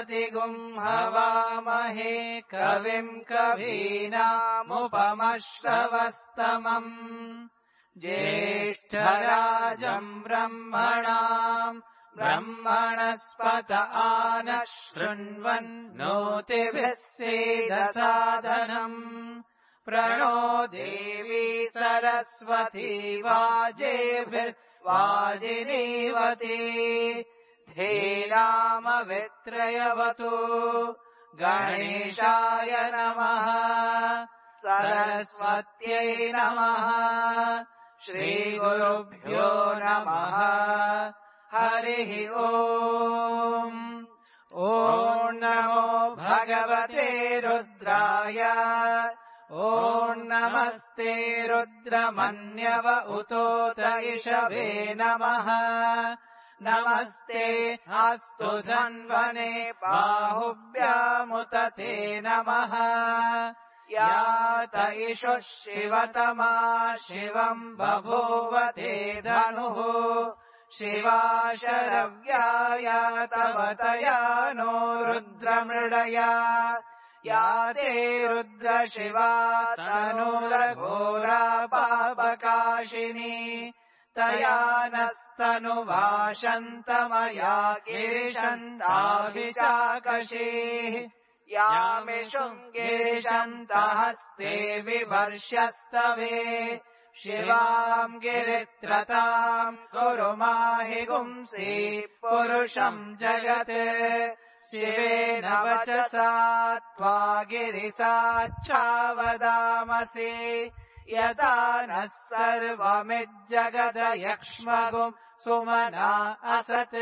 हवामहे कविम् कवीनामुपमश्रवस्तमम् ज्येष्ठराजम् ब्रह्मणाम् ब्रह्मणस्पत आनः शृण्वन्नोतिभिः सीदसादनम् प्रणो देवी सरस्वती वाजेभिर्वाजिनीवती धेनामवित्रयवतु गणेशाय नमः सरस्वत्यै नमः श्रीगुरुभ्यो नमः हरिः ओम् ॐ नमो भगवते रुद्राय ॐ नमस्ते रुद्रमन्यव उतोत इषवे नमः नमस्ते अस्तु धन्वने बाहुभ्यामुत ते नमः यात इषुः शिवतमा शिवम् बभूव ते धनुः शिवा शरव्याय तव तया नो रुद्रमृडया या ते रुद्रशिवा तनुरघोरा पापकाशिनी तया नस्तनुभाषन्तमया गिरिशन्ताभिचाकशीः यामिषुम् गिरिशन्तहस्ते विवर्ष्यस्तवे शिवाम् गिरित्रताम् कुरु माहि गुंसि पुरुषम् जगत् शिवेन वचसा त्वा गिरिसाच्छावदामसि यदा नः सर्वमिज्जगदयक्ष्मगुम् सुमना असत्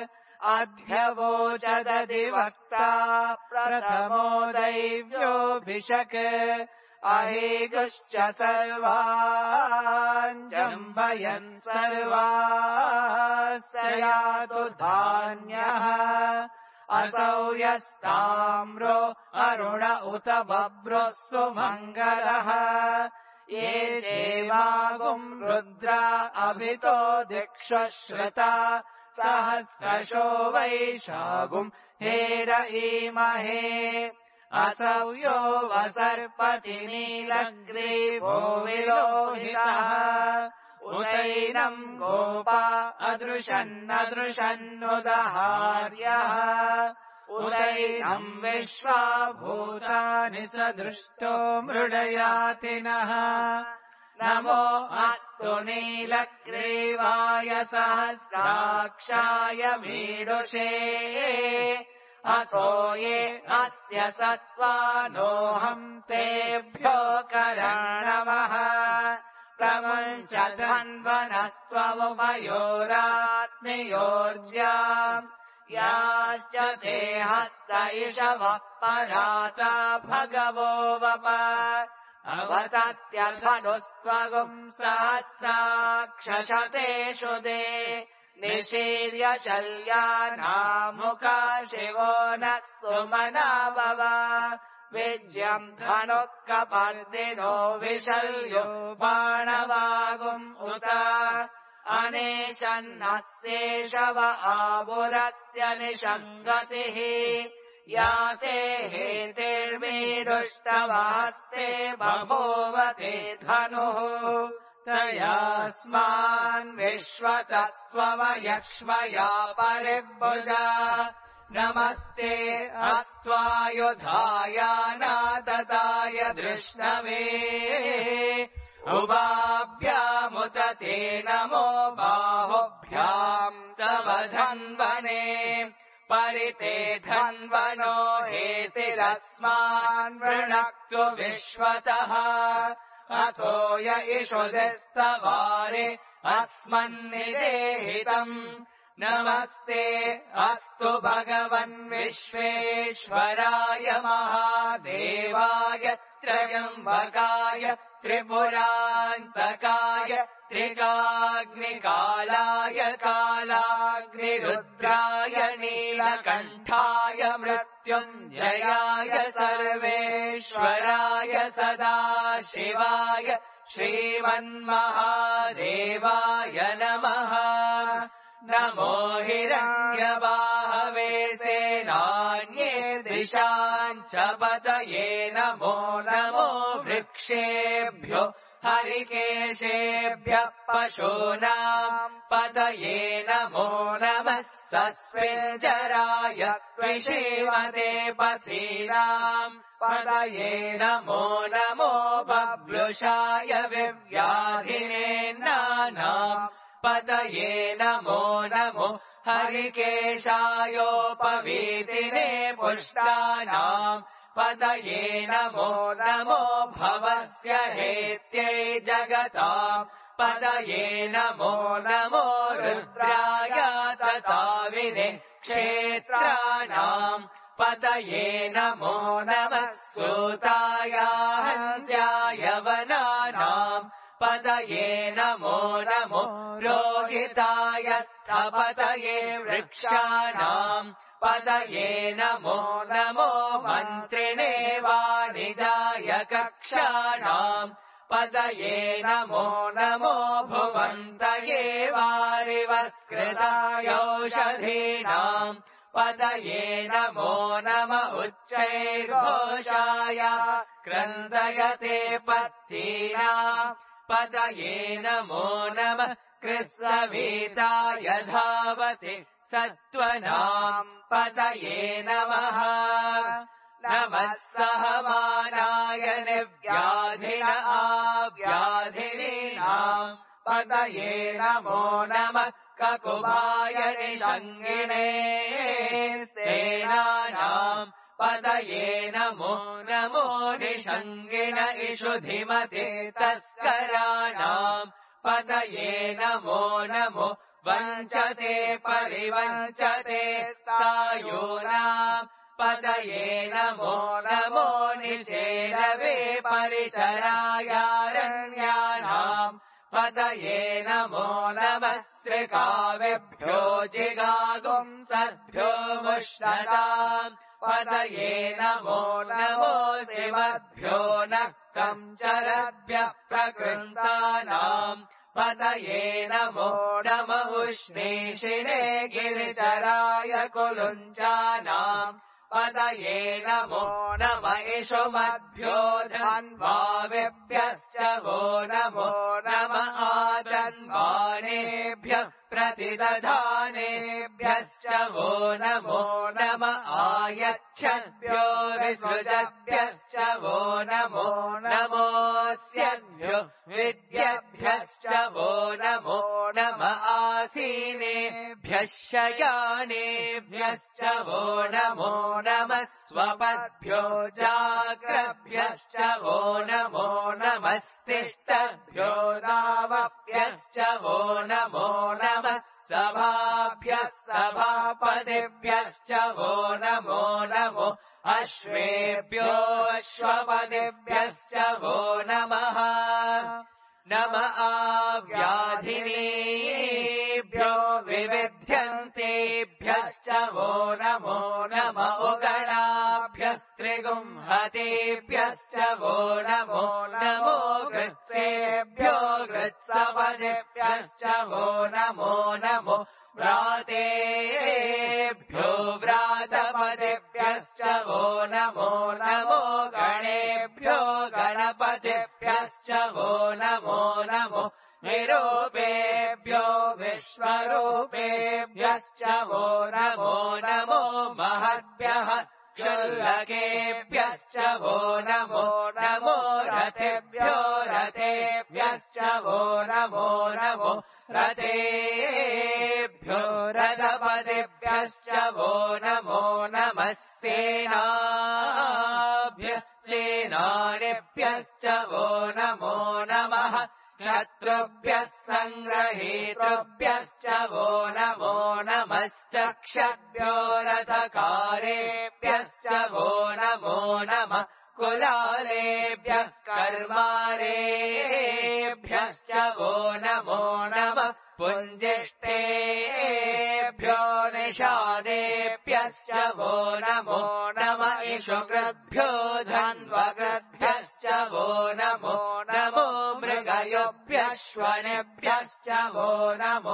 अध्यवोचदधिवक्ता प्रथमो दैव्योऽभिषक् अहेगुश्च सर्वान् जम्बयन् सर्वास्य यातु धान्यः असौ यस्ताम्रो अरुण उत बभ्रुः सुमङ्गलः ये चेवागुम् रुद्रा अभितो दिक्षु श्रुता सहस्रशो वैशागुम् हेड ईमहे असौ यो वसर्पति नीलग्रीवो विलोहितः उतैनम् गोपा अदृशन्नदृशन्नुदहार्यः उतैनम् विश्वा भूतानि सदृष्टो मृडयातिनः नमो अस्तु नीलग्रीवाय सहस्राक्षाय मीडुषे अतो ये अस्य सत्त्वानोऽहम् तेभ्यो करणवः प्रमुञ्च धन्वनस्त्वमुपयोरात्मयोर्ज्याम् यास्य ते हस्त इषवः पराता भगवो वप अवतत्यधनुस्त्वगुम् सहस्राक्षशतेषु दे निशीर्य शल्यानामुका शिवो नः सुमना भव विज्यम् धनुः कपर्दिनो विशल्यो बाणवागुम् उत अनेशन्नस्येषव आबुरस्य निषङ्गतिः याते हेतिर्मीडुष्टवहस्ते बभूवते धनुः तयास्मान् विश्वतस्त्वमयक्ष्मया परिभुजा नमस्ते अस्त्वायुधाय नाददाय धृष्णवे उभाभ्यामुत ते नमो बाहुभ्याम् तव धन्वने परिते धन्वनो हेतिरस्मान् वृणक्तु विश्वतः अतो य इषुधिस्तवारे अस्मन्निदेहितम् नमस्ते अस्तु भगवन् विश्वेश्वराय महादेवाय त्र्यम्बकाय त्रिपुरान्तकाय त्रिकाग्निकालाय कालाग्निरुद्राय नीलकण्ठाय मृत्युञ्जयाय सर्वेश्वराय सदाशिवाय श्रीमन्महादेवाय नमः नमो हिरण्यबाहवे सेनान्ये दिशाञ्च पतये नमो नमो वृक्षेभ्यो हरिकेशेभ्यः पशूनाम् पतये नमो नमः सस्मिञ्जराय त्विषीमते पथीनाम् पतये नमो नमो बभ्लुषाय विव्याधिने नानाम् पतये नमो नमो हरिकेशायोपवीतिने पुष्टानाम् पतये नमो नमो भवस्य हेत्यै जगताम् पतये नमो नमो रुद्राय तथाविने क्षेत्राणाम् पतये नमो नमः सूताय हन्त्याय वनानाम् पतये नमो नमो रोहिताय स्थपतये वृक्षाणाम् पतये नमो नमो मन्त्रिणे वाणिजाय कक्षाणाम् पतये नमो नमो भुवन्तये वारिवस्कृतायौषधीनाम् पतये नमो नम उच्चैर्घोषाय क्रन्दयते पत्तीनाम् पतये नमो नमः कृत्स्नवीताय धावते सत्त्वनाम् पतये नमः नमः सहमानाय निर्व्याधिन आव्याधिनीनाम् पतये नमो नमः ककुभाय निषङ्गिणे सेनानाम् पतये नमो नमो निषङ्गिन इषुधिमते तस्कराणाम् पतये नमो नमो वञ्चते परिवञ्चते सायूनाम् पतये नमो नमो निचेरवे परिचरायारण्यानाम् पतये नमो नमः श्रिकावेभ्यो जिगागुंसद्भ्यो मुष्णताम् पतये नमो नमो शिवद्भ्यो नक्तम् चरद्भ्यः प्रकृन्तानाम् पतये नमो नमः उष्णीषिणे गिरिचराय कुलुञ्चानाम् पतये नमो नम इषुमद्भ्यो धन्वाविभ्यश्च वो नमो नम आतन्वानेभ्यः प्रतिदधानेभ्यश्च वो नमो नम आयच्छद्भ्यो विसृजद्भ्यश्च वो नमो नमोऽस्यद्भ्यो विद्यद्भ्यश्च वो नमो नम आसीनेभ्यः शयानेभ्यश्च वो नमो नमः स्वपद्भ्यो जाग्रभ्यश्च वो नमो नमस्तिष्ठभ्यो दावभ्यश्च वो नमो नमः सभाभ्यः सभापतिभ्यश्च वो नमो नमो अश्वेभ्यो अश्वपतिभ्यश्च वो नमः नम आव्याधिनीभ्यो विविध्यन्तेभ्यश्च वो नमो नम उगणाभ्यस्त्रिगुंहतेभ्यश्च वो नमो नमो गृत्सेभ्यो गृत्सपदेभ्यश्च वो नमो नमो व्रातेभ्यो व्रातपदेभ्यश्च वो नमो नमो गणेभ्यो गणपतिभ्यश्च वो नमो नमो निरूपेभ्यो विश्वरूपेभ्यश्च वो नमो नमो महद्भ्यः क्षुल्लकेभ्यश्च वो नमो नमो रथेभ्यो रथेभ्यश्च वो नमो नमो रथेभ्यो रथपतिभ्यश्च वो नमो नमः सेनाभ्यः सेनानिभ्यश्च वो नमो नमः शत्रुभ्यः सङ्ग्रहीतृभ्यश्च वो नमो नमस्तक्षभ्यो रथकारेभ्यश्च वो नमो नमः कुलालेभ्यः कर्मारेभ्यश्च वो नमो नमः पुञ्जिष्टेभ्यो निषादेभ्यश्च वो नमो नमः इषुकृद्भ्यो धन्वकृद्भ्यश्च वो नमो नमो मृगयोभ्यः अश्वनेभ्यश्च वो नमो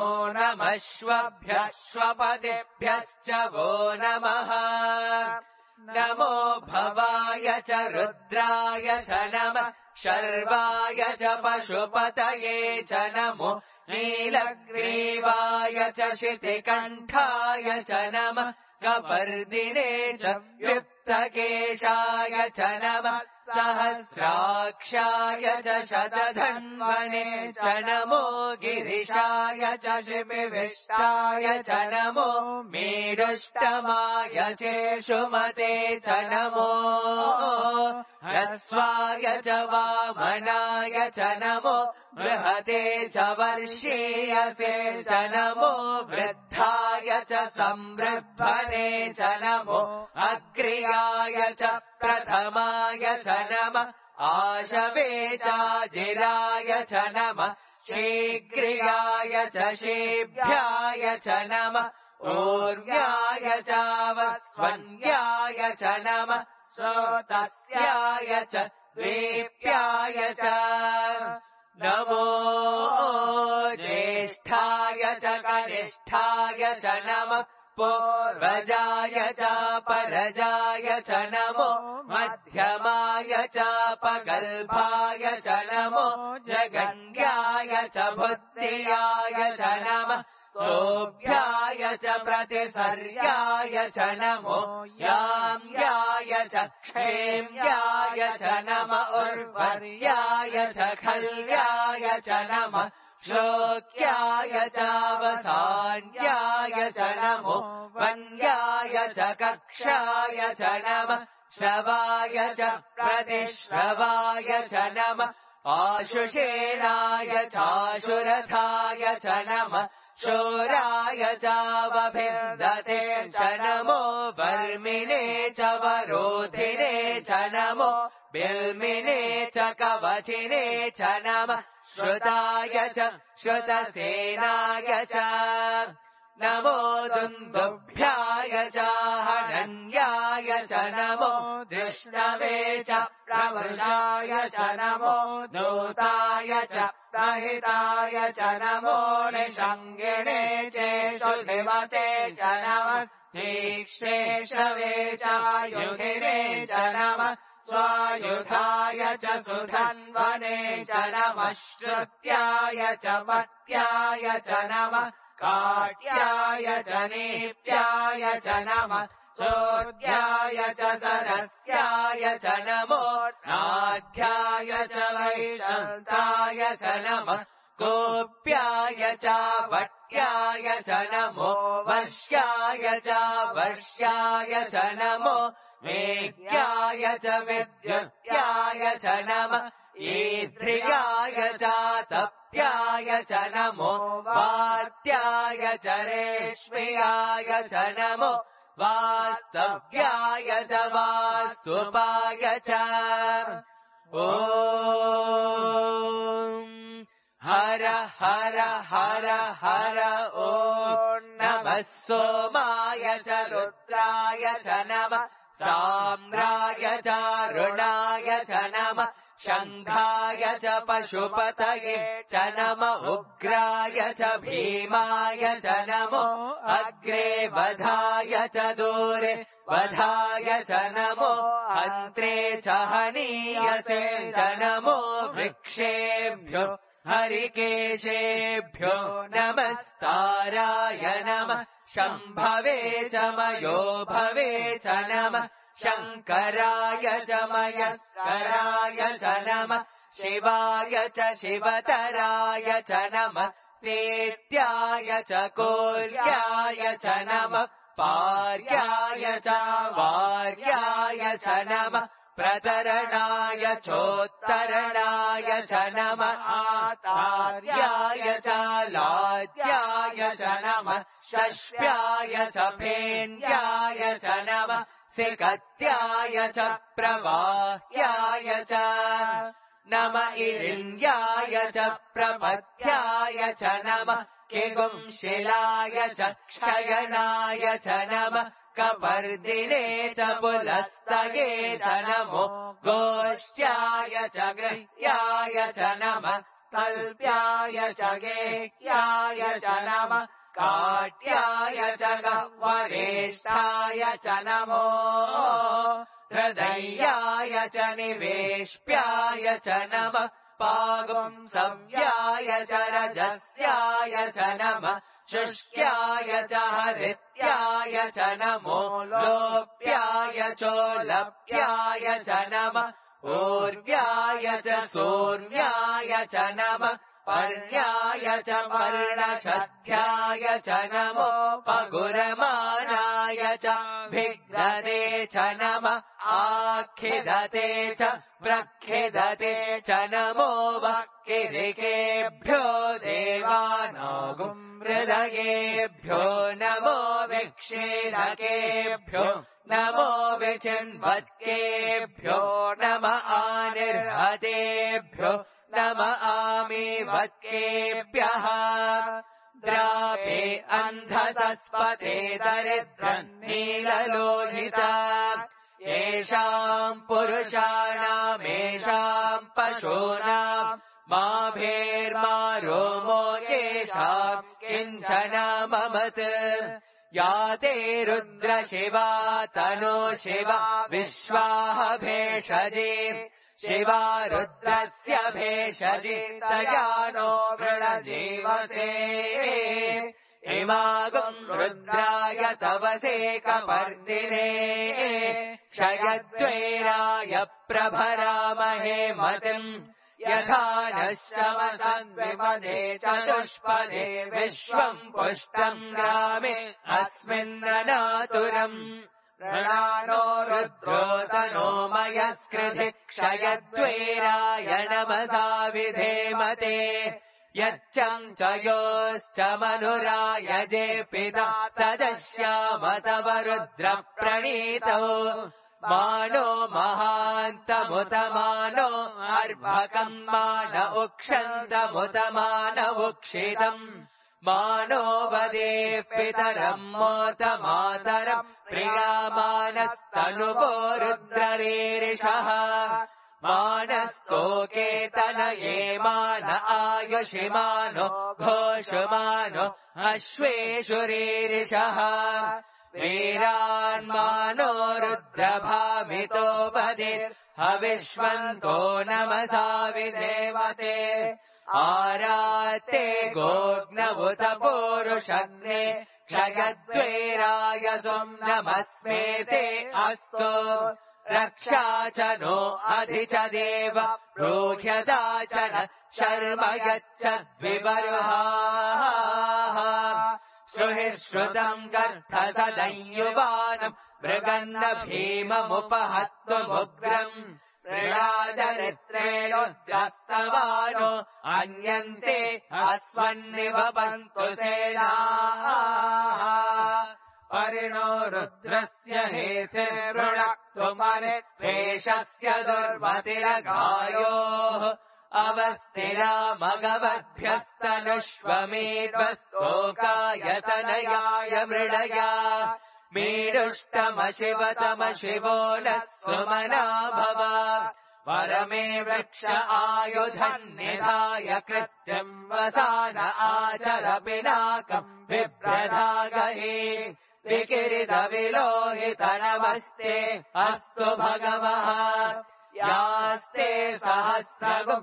नमश्वभ्यश्वपतिभ्यश्च वो नमः नमो भवाय च रुद्राय च नमः शर्वाय च पशुपतये च नमो नीलग्रीवाय च शितिकण्ठाय च नमः कपर्दिने च युक्तकेशाय च नमः सहस्राक्षाय च शतधन्वने च नमो गिरिशाय च शिबिविष्टाय च नमो मेरुष्टमाय चेषुमते च नमो ह्रस्वाय च वामनाय च नमो बृहते च वर्षीयसे च नमो वृद्धाय च संवृद्धने च नमो अग्र्याय च प्रथमाय च नमः आशवे चाजिराय च नमः शीघ्र्याय च शीभ्याय च नमः ऊर्व्याय चावस्वन्याय च नमः श्रोतस्याय च द्वीप्याय च नमो ज्येष्ठाय च कनिष्ठाय च नमः पूर्वजाय चापरजाय च नमो मध्यमाय चापगल्भाय च नमो जगण्याय च बुद्धियाय च नमः सोऽभ्याय च प्रतिसर्याय च नमो याम्याय च क्षेम्याय च नमः उर्वर्याय च खल्याय च नमः श्लोक्याय चावसान्याय च नमो वन्याय च कक्षाय च नमः श्रवाय च प्रतिश्रवाय च नमः आशुषेणाय चाशुरथाय च नमः शूराय चावभिन्दते च नमो वर्मिने च वरोधिने च नमो बिल्मिने च कवचिने च नमः श्रुताय च श्रुतसेनाय च नमो दुन्दुभ्याय च हनन्याय च नमो धृष्णवे च प्रवृषाय च नमो दूताय च प्रहिताय च नमो निषङ्गिणे चेषुधिमते च नमः तीक्ष्णेषवे चायुधिने च नमः स्वायुधाय च सुधन्वने च नमः श्रुत्याय च पत्याय च नमः काट्याय च नीप्याय च नमः चोद्याय च सरस्याय च नमो नाध्याय च वैशन्ताय च नमः गोप्याय च वट्याय च नमो वश्याय च वर्ष्याय च नमो वेद्याय च विद्युत्याय च नमः ईध्र्याय च तप्याय च नमो वात्याय च रेश्म्याय च नमो वास्तव्याय च वास्तुपाय च ॐ हर हर हर हर ॐ नमः सोमाय च रुद्राय च नमः साम्राय च रुणाय च नमः शङ्खाय च पशुपतये च नमः उग्राय च भीमाय च नमो अग्रे वधाय च दूरे वधाय च नमो हन्त्रे च हनीयसे च नमो वृक्षेभ्यो हरिकेशेभ्यो नमस्ताराय नमः शम्भवे च मयो भवे च नमः शङ्कराय च मयस्कराय च नमः शिवाय च शिवतराय च नमः स्तेत्याय च कोल्याय च नमः पार्याय च वार्याय च नमः प्रतरणाय चोत्तरणाय च नमः आतार्याय च लाद्याय च नमः षष्ठ्याय च फेन्द्याय च नमः सिकत्याय च प्रवाह्याय च नमः इरिन्द्याय च प्रपथ्याय च नमः किगुंशिलाय च क्षयनाय च नमः कपर्दिने च पुलस्तये च नमो गोष्ट्याय च गृह्याय च नमः कल्प्याय च गेह्याय च नमः काट्याय च गह्वरेष्ठाय च नमो हृदयाय च निवेश्याय च नमः पागुंसव्याय च रजस्याय च नमः शुष्क्याय च हरित्याय च नमो लोप्याय चोलप्याय च नमः ऊर्व्याय च सूर्व्याय च नमः पर्ण्याय च पर्णशध्याय च नमो पगुरमानाय च भिद्यते च नमः आखिदते च प्रखिदते च नमो वक्किरिकेभ्यो देवानागुम् हृदयेभ्यो नमो विक्षेलकेभ्यो नमो विचिन्वत्केभ्यो नम आनिर्हतेभ्यो नम आमीवत्केभ्यः द्रापे अन्धसस्पते दरिद्रम् नीललोहिता येषाम् पुरुषाणामेषाम् पशूनाम् माभेर्मारोमो येषाम् किञ्चन ममत् या ते रुद्रशिवा तनो शिवा विश्वाः भेषजे शिवा रुद्रस्य भेषजे तया नो वृणजीवसे इमागुम् रुद्राय तवसे कपर्दिने क्षयद्वैराय प्रभरामहे मतिम् यथा नः शमसन्विपदे चतुष्पदे विश्वम् पुष्टम् ग्रामे अस्मिन्ननातुरम् प्रणानो रुद्रो तनो मयस्कृधि क्षयद्वैराय नमसा विधेमते यच्चम् च योश्च मनुराय जे पिता तदश्याम तव रुद्र प्रणीतौ मानो महान्तमुतमानो अर्भकम् मान उक्षन्तमुतमान उक्षितम् मानो वदे पितरम् मोत मातरम् प्रियामानस्तनुवो रुद्ररीरिषः मानस्तोकेतनये मान आयुषिमानो घोषमानो अश्वेषुरीरिषः वीरान्मानो रुद्रभामितो वदे हविष्वन्तो नमसा विधेवते आराते गोग्नवुत पूरुषग्ने क्षयद्वैराय सुम् नमस्मेते अस्तु रक्षा च नो अधि च देव प्रोह्यदा च न शर्म यच्छद्विबर्हाः श्रुहि श्रुतम् गर्थ सदंयुवानम् मृगन्न भीममुपहत्वमुग्रम् क्रीडाचरित्रेणोद्रस्तवानो अन्यन्ते अस्वन्निवपन्तु सेनाः परिणो रुद्रस्य हेतिर्वृणक्तुमरित्वेषस्य दुर्मतिरगायोः अवस्थिरा मगवद्भ्यस्तनुष्वमेध्वस्तोकायतनयाय मृडया मीडुष्टमशिवतमशिवो नः सुमना भव वरमे वृक्ष आयुधन्निधाय कृत्यम् वसान आचर पिनाकम् बिभ्रधागहे विकिरितविलोहित नमस्ते अस्तु भगवः यास्ते सहस्रगुम्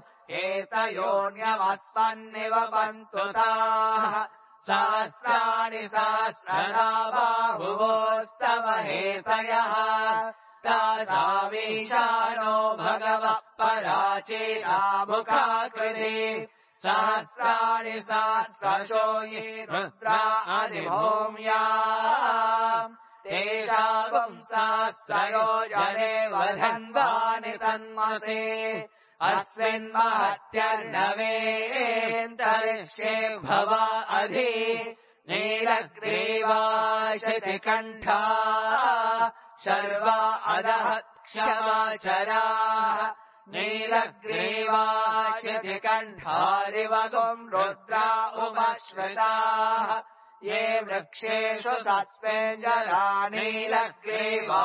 एतयोन्यमस्मन्निवपन्तु ताः सहस्राणि सहस्रदा बाहुवोस्तव हेतयः तासामीशानो भगवः पराचेनामुखाकृति सहस्राणि सहस्रशो ये रुद्रा अधिभूम्या तेषागुम् सहस्रयोजने वधन्वानि तन्मसे अस्मिन्महत्यर्णवेऽन्तरिक्षे भवा अधि नीलग्रीवाशितिकण्ठा शर्वा अदः क्षमाचराः नीलग्रीवाशितिकण्ठादिवगुम् रुद्रा उमश्रिताः ये वृक्षेषु सस्पेञ्जरा नीलग्रीवा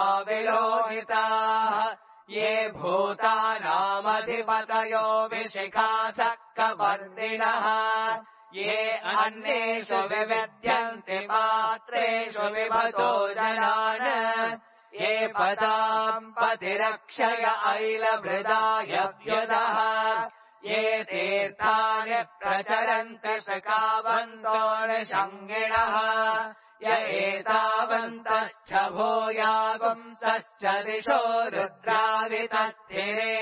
विलोहिताः ये भूतानामधिपतयो विशिखासः अर्कवर्दिनः ये अन्येषु विविध्यन्ति पात्रेषु विभतो जनान् ये पदाम् पतिरक्षय ऐलभृदाय व्युदः ये तीर्थानि प्रचरन्ति शकावन्तो निषङ्गिणः य एतावन्तश्च भूयागुंसश्च दिशो रुद्रादितस्थिरे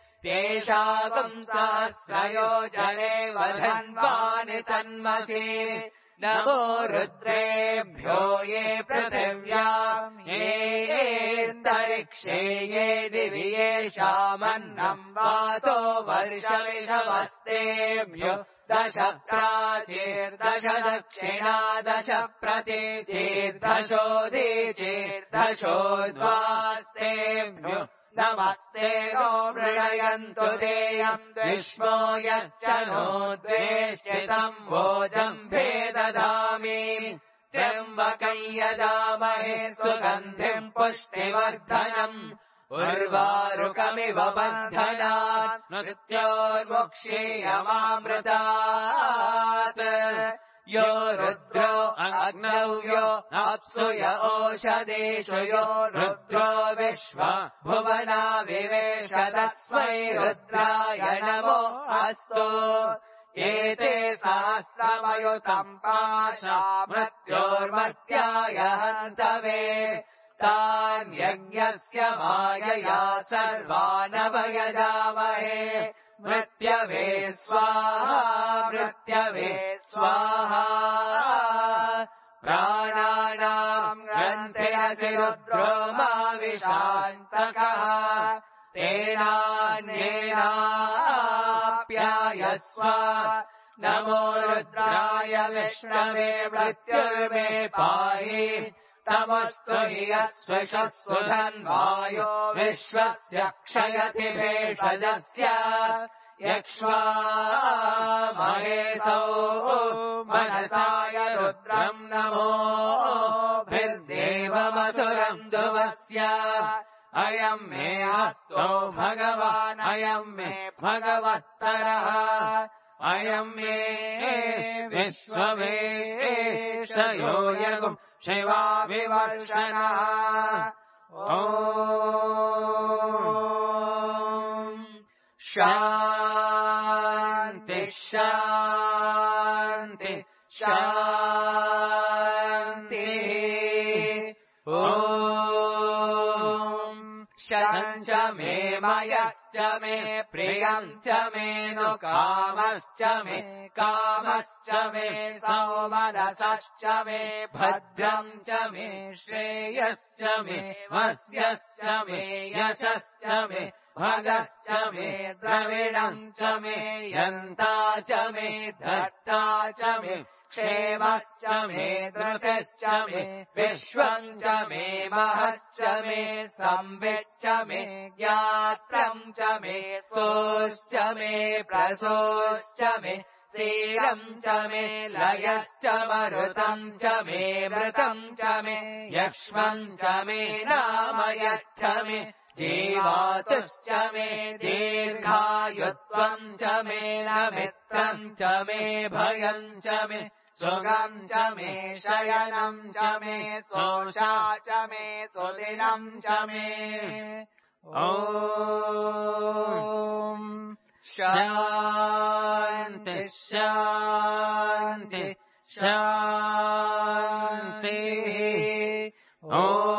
तेषागुंसहस्रयोजने वधन्वानि तन्मसि नमो रुद्रेभ्यो ये पृथिव्याम् येऽन्तरिक्षे ये दिवि येषामन्नम् वातो वर्षविषवस्तेभ्यो दश प्राचीर्दश दक्षिणा दश प्रतीचीर्दशोदीचीर्दशोद्वास्तेभ्यो नमस्ते नो मृणयन्तु देयम् द्विष्मो यश्च नो द्वेष्टितम् भोजम्भे ददामि त्र्यम्बकम् यजामहे सुगन्धिम् पुष्टिवर्धनम् उर्वारुकमिव बन्धनात् मृत्योर्मुक्षीयमामृतात् यो रुद्रो अग्नौ यो अप्सु य ओषधीषु यो रुद्रो विश्व भुवना विवेश तस्मै रुद्राय नमो अस्तु एते सहस्रमयुतम् पाशा मृत्योर्मर्त्याय हन्तवे तान् यज्ञस्य मायया सर्वानभयजामहे मृत्यवे स्वाहा मृत्यवे स्वाहा प्राणानाम् ग्रन्थिरसि रुद्रो माविशान्तकः तेनान्येनाप्यायस्व नमो रुद्राय विष्णवे मृत्युर्मे पाहि तमस्तु हि यस्विषस्व धन्वायो विश्वस्य क्षयति भेषजस्य यक्ष्वा महेशौ मनसाय रुद्रम् नमोभिर्देवमसुरम् ध्रुवस्य अयम् मे हस्तो भगवान् अयम् मे भगवत्तरः अयम् मे विश्ववेशयो यगुम् शिवा विवर्षणः ॐ शान्ति शान्ति शान्ति ॐ शतं च मे मयश्च मे प्रियम् च मे नु कामश्च मे कामश्च मे सौमनसश्च मे भद्रम् च मे श्रेयश्च मे वस्यश्च मे यशश्च मे भगश्च मे द्रविणम् च मे यन्ता च मे धर्ता च मे क्षेमश्च मे धृतिश्च मे विश्वम् च मे महश्च मे संविच्च मे ज्ञात्रम् च मे सोश्च मे प्रसोश्च मे शीलम् च मे लयश्च मरुतम् च मे मृतम् च मे यक्ष्मम् च मे नाम यच्छ मे जीवातुश्च मे दीर्घायुत्वम् च मे नमित्रम् च मे भयम् च मे सुगम् च मे शयनम् च मे सोषा च मे सुदिनम् च मे ॐ शान्ति शान्ति शान्ति ॐ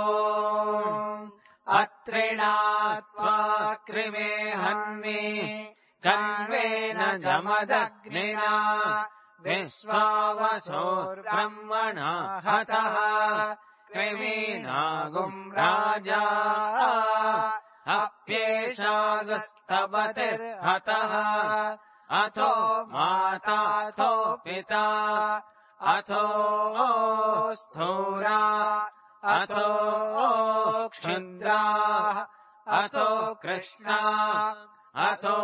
अत्रिणात्वा कृमे हन्मे कण्वेन जमदग्निना विश्वावसोर्ब्रह्मणा हतः कृमीनागुम् राजा अप्येषागस्तपतिर्हतः अथो माताथो पिता अथो स्थूरा अथो क्षुद्राः अथो कृष्णा अथो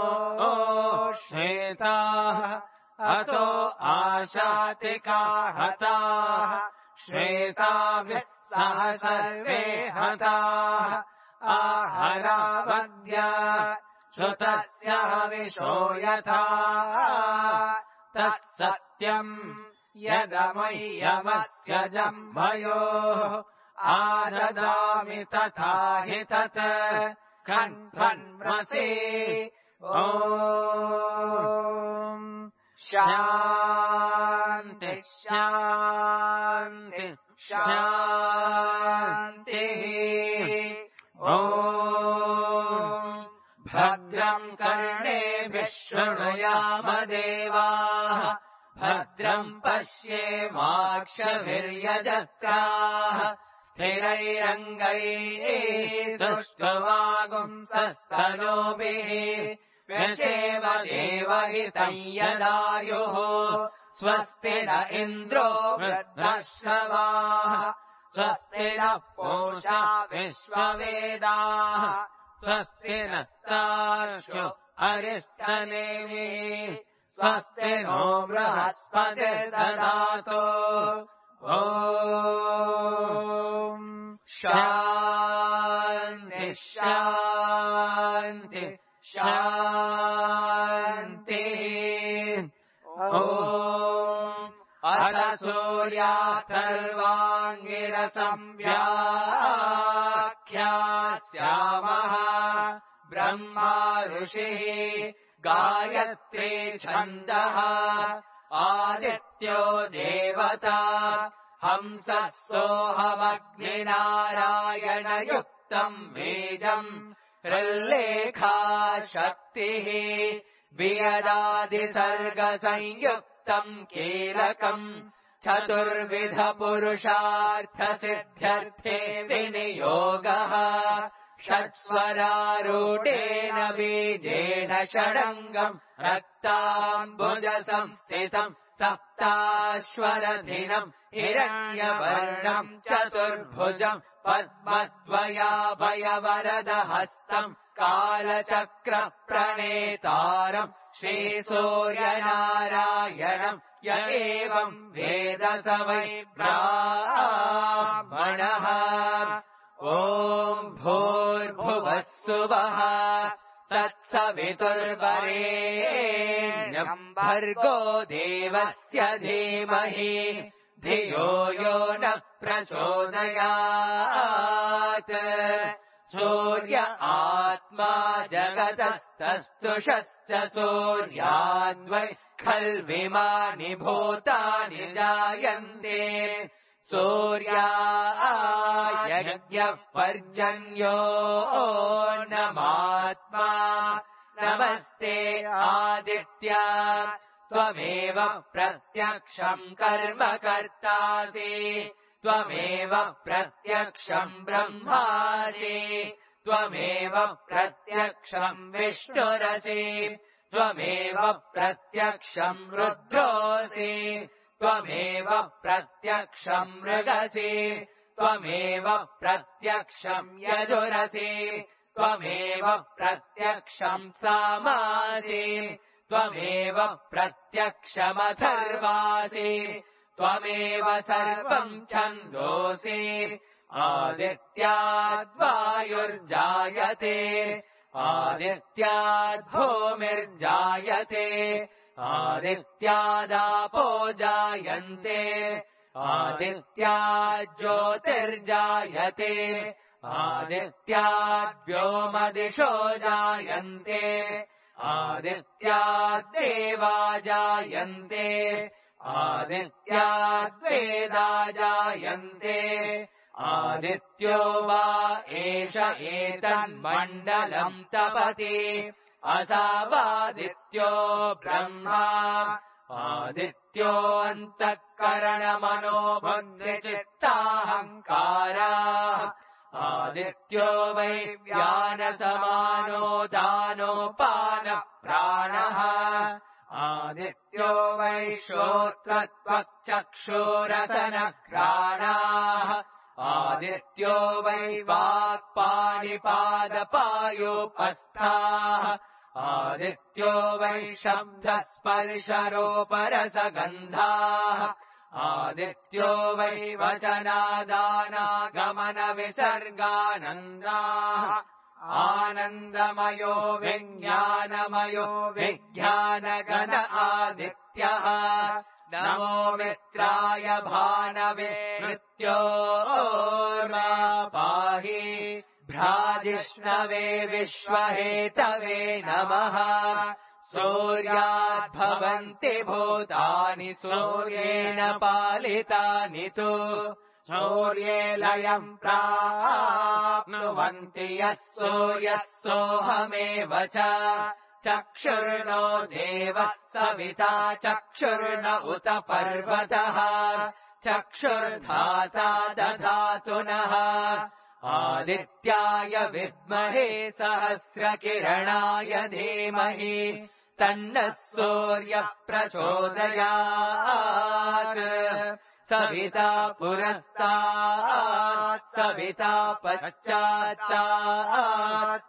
श्वेताः अथो आशातिका हताः श्वेताभिः सह सर्वे हताः आहरावद्या श्रुतस्य हविषो यथा तत्सत्यम् यदमह्यमस्य जम्भयोः आददामि तथा हि तत् खन्वन्मसि ॐ शान्ति शान्ति शान्तिः ॐ भद्रम् कर्णेभिः शृणुयाम देवाः भद्रम् पश्येमाक्षभिर्यजत्राः स्थिरैरङ्गैः सुष्ठुवागुंसस्तनूभिः व्यशेम देवहितं यदायुः स्वस्ति न इन्द्रो वृद्धश्रवाः स्वस्ति नः पूषा विश्ववेदाः स्वस्ति नस्तार्क्ष्यो अरिष्टनेमिः स्वस्ति नो बृहस्पतिर्दधातु ॐ शान्ति शान्ति शान्तिः ॐ अथ सूर्याथर्वाङ्गिरसंव्याख्यास्यामः ब्रह्मा ऋषिः गायत्री छन्दः आदित्यो देवता हंसः सोऽहमग्निनारायणयुक्तम् बीजम् हृल्लेखा शक्तिः वियदादिसर्गसंयुक्तम् कीलकम् चतुर्विधपुरुषार्थसिद्ध्यर्थे विनियोगः षट्स्वरारूढेन बीजेन षडङ्गम् रक्ताम्बुजसंस्थितम् सप्ताश्वरधिनम् हिरण्यवर्णम् चतुर्भुजम् पद्मद्वयाभयवरदहस्तम् कालचक्रप्रणेतारम् श्रीसूर्यनारायणम् य एवम् वेद स वै ब्राह्मणः ॐ भूर्भुवः सुवः तत्सवितुर्वरेण्यम् भर्गो देवस्य धीमहि धियो यो न प्रचोदयात् सूर्य आत्मा जगतस्तस्तुषश्च सूर्याद्वै खल्विमानि भूतानि जायन्ते सूर्यायज्ञः पर्जन्यो नमात्मा नमस्ते आदित्या त्वमेव प्रत्यक्षम् कर्म कर्तासि त्वमेव प्रत्यक्षम् ब्रह्मासि त्वमेव प्रत्यक्षम् विष्णुरसि त्वमेव प्रत्यक्षम् रुद्रोऽसि त्वमेव प्रत्यक्षम् मृगसि त्वमेव प्रत्यक्षम् यजुरसि त्वमेव प्रत्यक्षम् सामासि त्वमेव प्रत्यक्षमथर्वासि त्वमेव सर्वम् छन्दोसि आदित्याद्वायुर्जायते आदित्याद्भूमिर्जायते आदित्यादापो जायन्ते आदित्याज्योतिर्जायते आदित्याद्व्योमदिशो जायन्ते आदित्याद्देवा जायन्ते आदित्याद्वेदा जायन्ते आदित्यो वा एष एतन्मण्डलम् तपति असावादित्यो ब्रह्मा आदित्योऽन्तःकरणमनोबुद्धिचित्ताहङ्काराः आदित्यो वै व्यानसमानो दानोपानप्राणः आदित्यो वै श्रोत्रत्वक्चक्षुरसनघ्राणाः आदित्यो वै वाक्पाणिपादपायोपस्थाः आदित्यो वै शब्दस्पर्शरोपरसगन्धाः आदित्यो वै वचनादानागमनविसर्गानन्दाः आनन्दमयो विज्ञानमयो विज्ञानगण आदित्यः नमो मित्राय भानवे मृत्योर्मा पाहि भ्राजिष्णवे विश्वहेतवे नमः सूर्याद्भवन्ति भूतानि सूर्येण पालितानि तु सूर्ये लयम् प्राप्नुवन्ति यः सूर्यः सोऽहमेव च चक्षुर्नो देवः सविता चक्षुर्न उत पर्वतः चक्षुर्धाता दधातु नः आदित्याय विद्महे सहस्रकिरणाय धीमहि तन्नः सूर्यः प्रचोदयात् सविता पुरस्तात् सविता पश्चात्तात्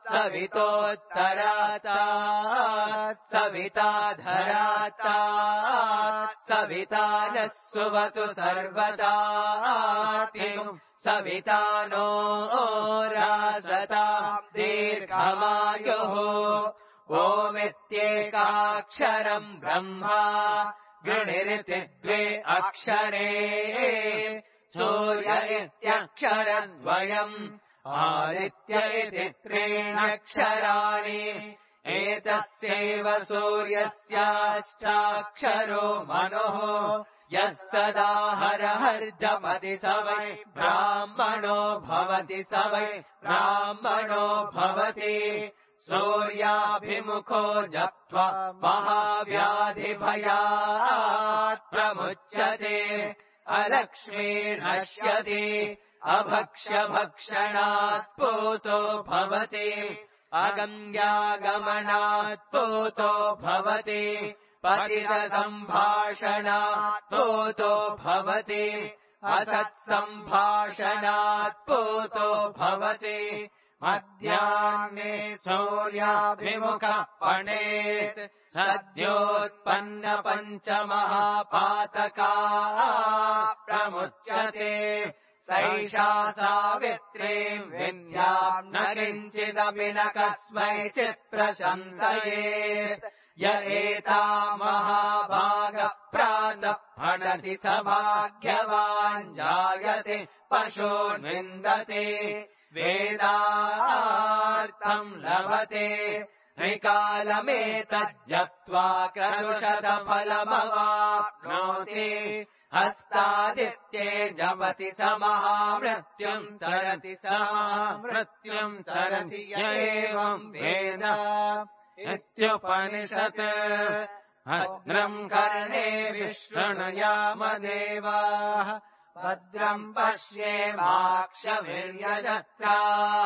सवितोत्तरात् सविता धरात्तात् सविता नः सुवतु सर्वदा सविता नो रासताम् दीर्घमायुः ओमित्येकाक्षरम् ब्रह्मा गृणिरिति द्वे अक्षरे सूर्य इत्यक्षरद्वयम् आदित्य इति त्रीण्यक्षराणि एतस्यैव सूर्यस्याष्टाक्षरो मनुः यः सदा हरहर्जपति स वै ब्राह्मणो भवति स वै ब्राह्मणो भवति सूर्याभिमुखो जप्त्वा महाव्याधिभयात् प्रमुच्यते अलक्ष्मीर्नश्यति अभक्ष्यभक्षणात् पूतो भवति अगम्यागमनात् पूतो भवति पतितसम्भाषणात् पूतो भवति असत्सम्भाषणात् पूतो भवति मध्याह्ने सूर्याभिमुखः पणेत् सद्योत्पन्नपञ्चमहापातकाः प्रमुच्यते सैषा सावित्रीम् विद्याम् न किञ्चिदपि न कस्मैचित् प्रशंसयेत् य एता महाभागः प्रातः पठति स भाग्यवान् जायते पशून्विन्दते वेदार्थम् लभते त्रिकालमेतज्जप्त्वा क्रतुशतफलमवाप्नोति हस्तादित्ये जपति स महामृत्युम् तरति स महामृत्युम् तरति य एवम् वेद इत्युपनिषत् भद्रम् कर्णे विशृणुयाम देवाः भद्रम् पश्येमाक्षभिर्यजत्राः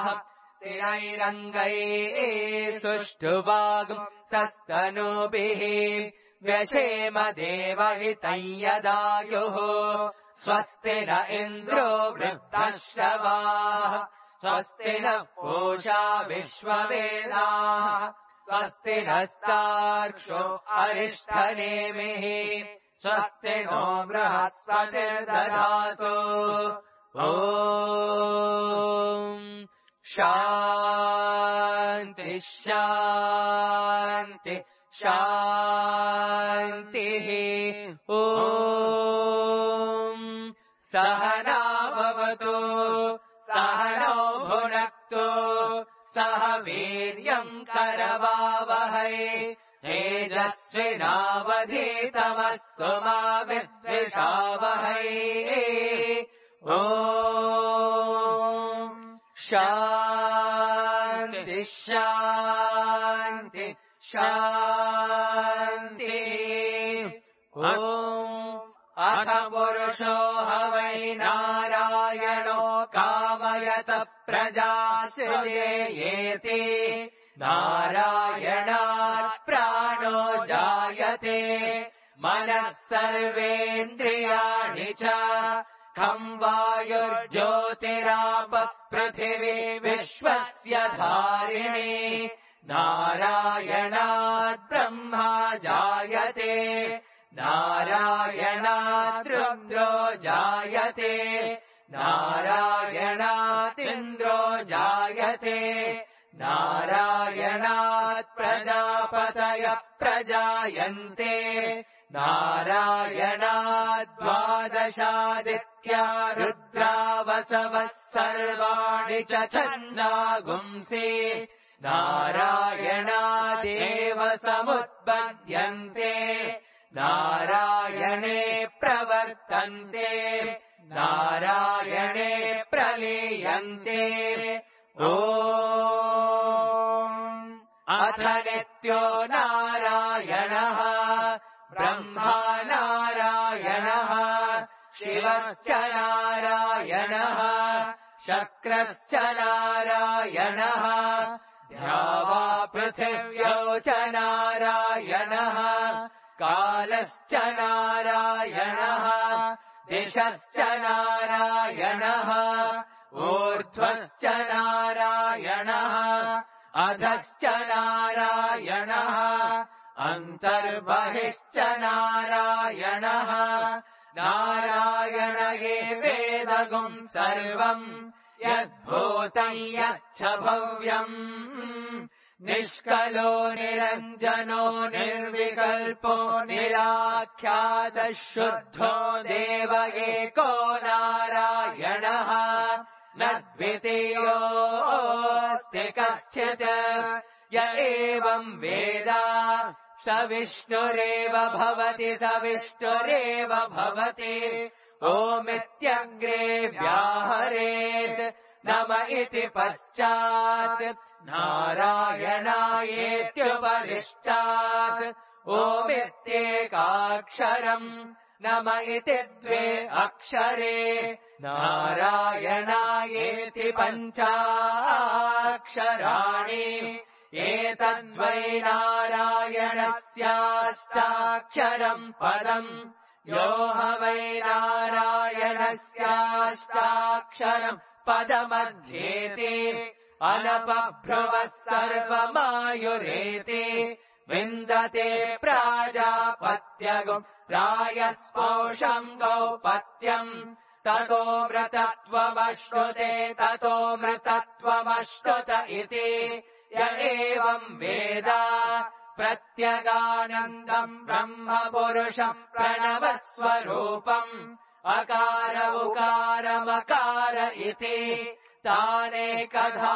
स्थिरैरङ्गैः सुष्ठुवागुंसस्तनूभिः व्यशेम देवहितं यदायुः स्वस्ति न इन्द्रो वृद्धश्रवाः स्वस्ति नः पूषा विश्ववेदाः स्वस्ति नस्तार्क्ष्यो अरिष्ठनेमिः स्वस्ति नो बृहस्पतिर्दधातु ॐ शान्ति शान्ति शान्तिः ॐ सहना भवतु सहनौ भुनक्तु सह वीर्यम् करवावहै तेजस्विनावधीतमस्तु मा विद्विषावहै ॐ शान्ति शान्ति शान्ति ॐ अथ पुरुषो ह वै नारायणो कामयत प्रजासृजेयेति नारायणात् प्राणो जायते मनः सर्वेन्द्रियाणि च खम् वायुर्ज्योतिरापः पृथिवी विश्वस्य धारिणी नारायणात् ब्रह्मा जायते नारायणात् रुद्रो जायते नारायणात् इन्द्रो जायते प्रजायन्ते नारायणा द्वादशादित्या रुद्रावसवः सर्वाणि च छन्दागुंसि नारायणादेव समुत्पद्यन्ते नारायणे प्रवर्तन्ते नारायणे प्रलीयन्ते अथ नित्यो नारायणः ब्रह्मा नारायणः शिवश्च नारायणः शक्रश्च नारायणः द्यावा पृथिव्यौ च नारायणः कालश्च नारायणः दिशश्च नारायणः ऊर्ध्वश्च नारायणः अधश्च नारायणः अन्तर्बहिश्च नारायणः नारायण एवेदगुम् सर्वम् यद्भूतम् यच्च भव्यम् निष्कलो निरञ्जनो निर्विकल्पो निराख्यातः शुद्धो देव एको नारायणः न द्वितीयोऽस्ति कश्चित् य एवम् वेद स विष्णुरेव भवति स विष्णुरेव भवति ओमित्यग्रे व्याहरेत् नम इति पश्चात् नारायणायेत्युपरिष्टात् ओमित्येकाक्षरम् नम इति द्वे अक्षरे नारायणायेति पञ्चाक्षराणि एतद्वै नारायणस्याष्टाक्षरम् पदम् यो ह वै नारायणस्याष्टाक्षरम् पदमध्येति अनपभ्रुवः सर्वमायुरेति विन्दते प्राजापत्यगुम् रायस्पोषम् गौपत्यम् ततो मृतत्वमश्नुत इति य एवम् वेद प्रत्यगानन्दम् ब्रह्म पुरुषम् प्रणवस्वरूपम् अकार उकारमकार इति तानेकधा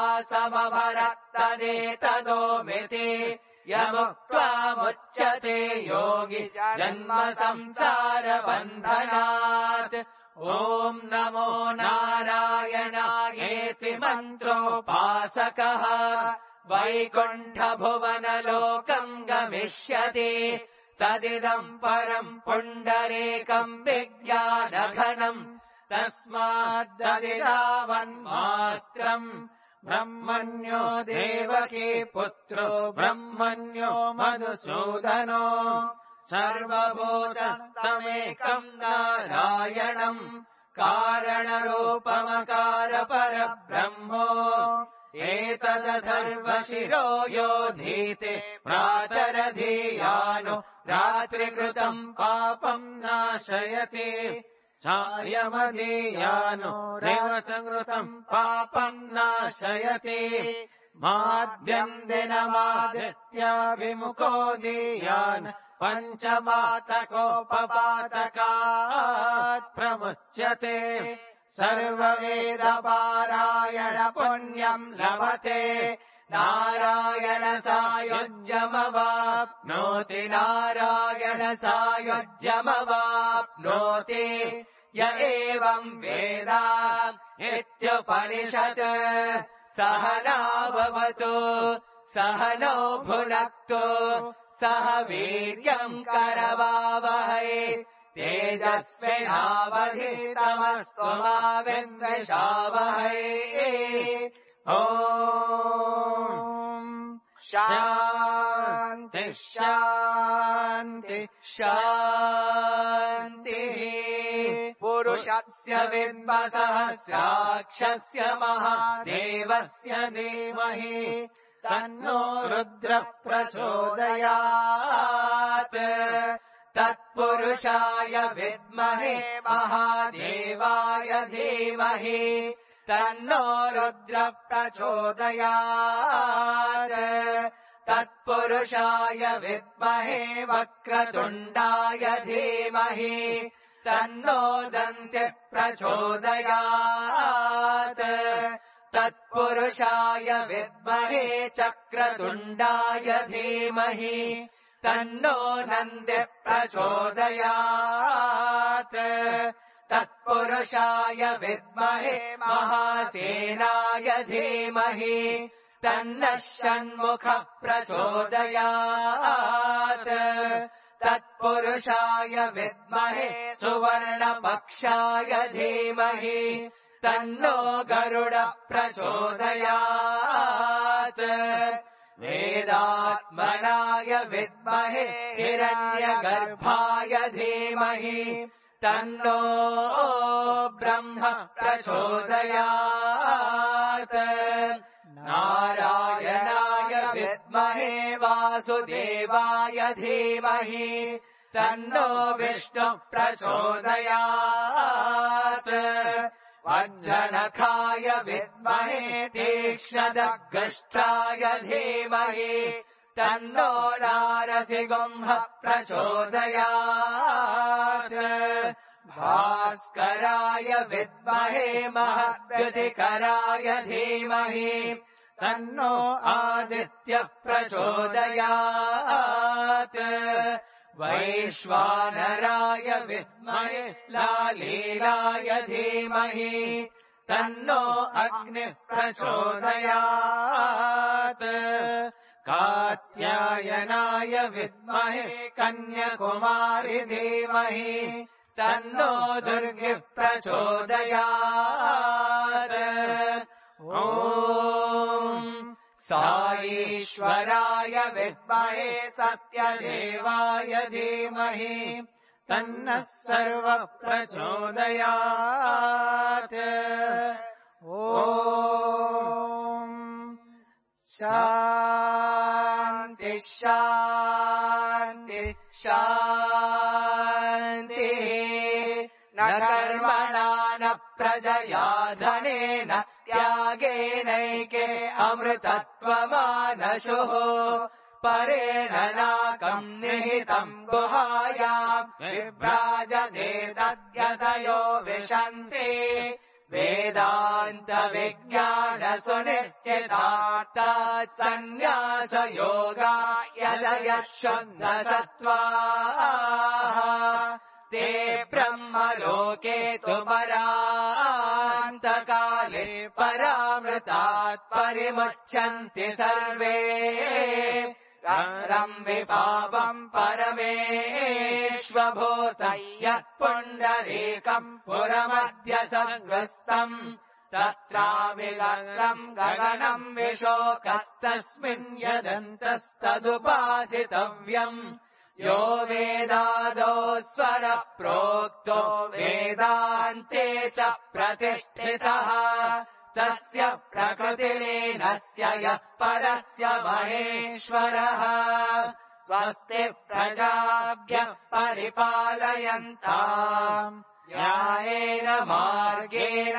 समभरत्तदेतदोमिति यमुक्त्वामुच्यते योगी जन्म संसारबन्धनात् ॐ नमो नारायणायेति मन्त्रोपासकः वैकुण्ठभुवनलोकम् गमिष्यति तदिदम् परम् पुण्डरीकम् विज्ञानघनम् तस्माद्ददिदावन्मात्रम् ब्रह्मण्यो देवकी पुत्रो ब्रह्मण्यो मधुसूदनो सर्वभूतस्तमेकम् नारायणम् कारणरूपमकार परब्रह्मो एतदथर्वशिरो योधीते प्रातरधीयानो रात्रिकृतम् पापम् नाशयति सायमधीयानो रेवसंकृतम् पापम् नाशयति माद्यम् दिनमादित्या विमुखो दीयान् पञ्चमातकोपपातकात् प्रमुच्यते सर्ववेदपारायण पुण्यम् लभते नारायण सायुज्यमवाप्नोति नारायण सायुज्यमवाप्नोति य एवम् वेद इत्युपनिषत् सहनाववतु सहनौ भुनक्तु सह वीर्यम् करवावहै तेजस्विनावधीतमस्तु मा विद्विषावहै ॐ शान्ति शान्ति शान्तिः पुरुषस्य विद्मसहस्राक्षस्य महादेवस्य धीमहि तन्नो रुद्रः प्रचोदयात् तत्पुरुषाय विद्महे महादेवाय धीमहि तन्नो रुद्रः प्रचोदयात् तत्पुरुषाय विद्महे वक्रतुण्डाय धीमहि तन्नो दन्तिः प्रचोदयात् तत्पुरुषाय विद्महे चक्रतुण्डाय धीमहि तन्नो नन्दिः प्रचोदयात् तत्पुरुषाय विद्महे महासेनाय धीमहि तन्नः षण्मुखः प्रचोदयात् तत्पुरुषाय विद्महे सुवर्णपक्षाय धीमहि तन्नो गरुडः प्रचोदयात् वेदात्मनाय विद्महे हिरण्यगर्भाय धीमहि तन्नो ब्रह्म प्रचोदयात् नारायणाय विद्महे वासुदेवाय धीमहि तन्नो विष्णुः प्रचोदयात् वज्रनखाय विद्महे तीक्ष्णदग्गष्ट्राय धीमहि तन्नो नारसिंहः प्रचोदयात् भास्कराय विद्महे महद्युतिकराय धीमहि तन्नो आदित्यः प्रचोदयात् वैश्वानराय विद्महे लालीलाय धीमहि तन्नो अग्निः प्रचोदयात् कात्यायनाय विद्महे कन्याकुमारी धीमहि तन्नो दुर्गिः प्रचोदयात् ॐ साईश्वराय विद्महे सत्यदेवाय धीमहि तन्नः सर्वः प्रचोदयात् ॐ शान्ति शान्ति शान्तिः न कर्मणा न प्रजया धनेन त्यागेनैके अमृतत्वमानशुः परेण नाकम् निहितम् गुहायाम् विभ्राजते तद्यतयो विशन्ति वेदान्तविज्ञानसुनिश्चितार्थात् सन्न्यासयोगा यदयः शुद्धसत्त्वाः ते ब्रह्मलोके तु परान्तकाले परामृतात् परिमुच्यन्ति सर्वे रम् विपापम् परमेष्वभूत यत्पुण्डरीकम् पुरमद्य सद्वस्तम् तत्राविगतम् गगनम् विशोकस्तस्मिन् यदन्तस्तदुपासितव्यम् यो वेदादो स्वरः प्रोक्तो वेदान्ते च प्रतिष्ठितः तस्य प्रकृतिलीनस्य यः परस्य महेश्वरः स्वस्ति प्रजाभ्यः परिपालयन्ताम् न्यायेन मार्गेण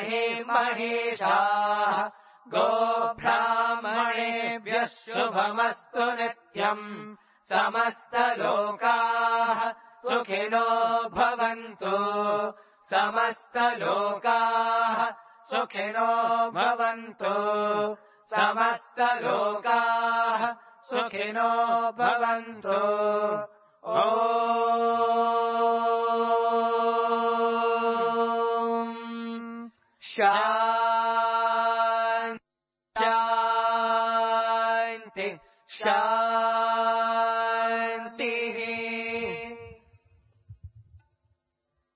महिषाः गोब्राह्मणेभ्यः शुभमस्तु नित्यम् समस्तलोकाः सुखिनो भवन्तु समस्तलोकाः सुखिनो भवन्तु समस्तलोकाः सुखिनो भवन्तु ॐ शान्ति शान्ति